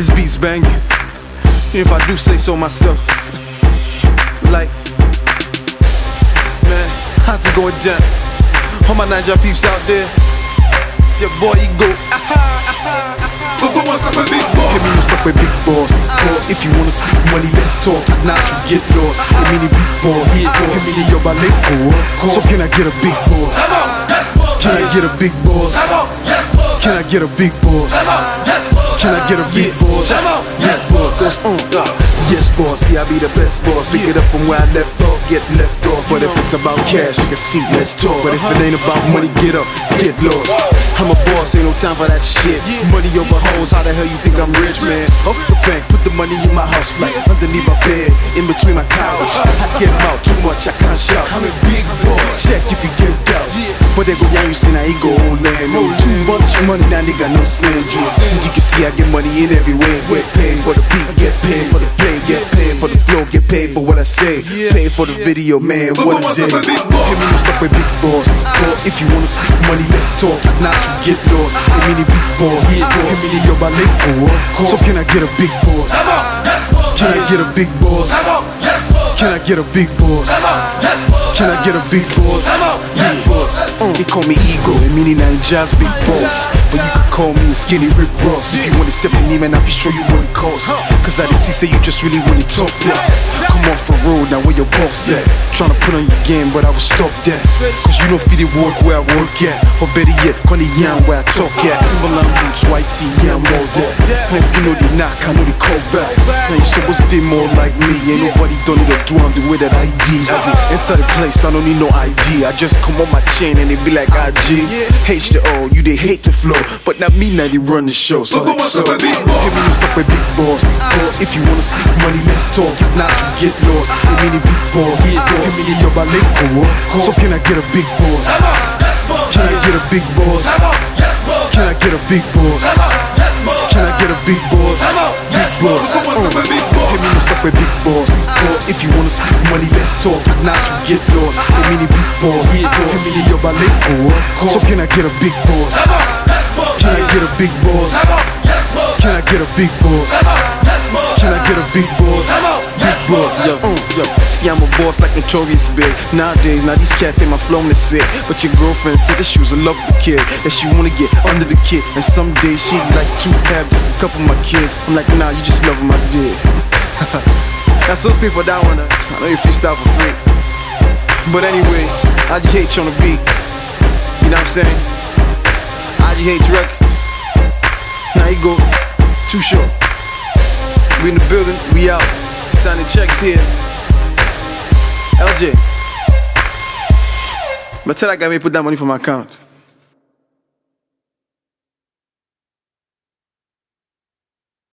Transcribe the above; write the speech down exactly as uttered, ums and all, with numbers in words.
This beat's banging, if I do say so myself. Like, man, how's it going down? All my Naija peeps out there, it's your boy Ego. But what's up with Big Boss? Hit me what's up with Big Boss. Boss. If you wanna speak money, let's talk. If not, you get lost. Hit me the Big Boss. Hit me the Yoba Leko. So can I get a Big Boss? Can I get a Big Boss? Can I get a Big Boss? Can I get a Big Boss? Yes, boss. Uh, yes, boss. See, I be the best boss. Pick it up from where I left off, get left off. But if it's about cash, take a seat, let's talk. But if it ain't about money, get up, get lost. I'm a boss, ain't no time for that shit. Money over hoes, how the hell you think I'm rich, man? Off the bank, put the money in my house, like underneath my bed, in between my couch. I get out too much, I can't shout. I'm a big boss. Check if you get out. But they go young, you say now he go old land. No too much money, now they got no sand. You can see I get money in every way. Get paid for the beat, get paid for the play, get paid for the flow, get paid for what I say, paid for the video, man. What a day. Hit me what's up with Big Boss. If you wanna speak money, let's talk. If not, you get lost. Hit me the Big Boss. Hit me the Yoba Leko. So can I get a Big Boss? Can I get a Big Boss? Can I get a Big Boss? Can I get a Big Boss? Big Boss. Uh, they call me Ego, and meaning Naija's Big Boss. But you could call me a skinny Rick Ross. If you wanna step in me, man, I'll be sure you what it costs. Cause I didn't see, say you just really wanna talk that. Come off the road, now where your boss at? Tryna put on your game, but I was stopped that. Cause you don't feel the work where I work at. Or better yet, call the yam where I talk at. Timberland boots, white tee, yeah, I'm all that. And if you know they knock, I know they call back. Now you supposed to be more like me. Ain't nobody done it or do I'm the way that I did. Enter the place, I don't need no I D. I just come on my chain and they be like I G. H to O, you they hate the flow. But not me, now they run the show. So like so, hit me what's up with Big Boss. If you wanna speak money, let's talk. If not, you get lost. Hit me the Big Boss. Hit me the Yoba Leko. So can I get a Big Boss? Can I get a Big Boss? Can I get a Big Boss? Can I get a Big Boss? Big Boss. Uh, hit me what's up with Big Boss. If you wanna speak money, let's talk. If not, you get lost. Hit me the Big Boss. Hit me the Yoba Leko. So can I get a Big Boss? Can I get a Big Boss? Can I get a Big Boss? Can I get a Big Boss? Big Boss. Yo, uh, yo. See, I'm a boss like Notorious Big. Nowadays, now these cats say my flow is sick. But your girlfriend said that she was in love with the kid, that she wanna get under the kid. And some days she'd like to have just a couple of my kids. I'm like, nah, you just love my dick. That's those people that wanna. I know you freestyle for free. But anyways, I just hate you on the beat. You know what I'm saying? I just hate records. Now you go, too short. We in the building, we out. Signing checks here. L J. But tell that guy me put that money for my account.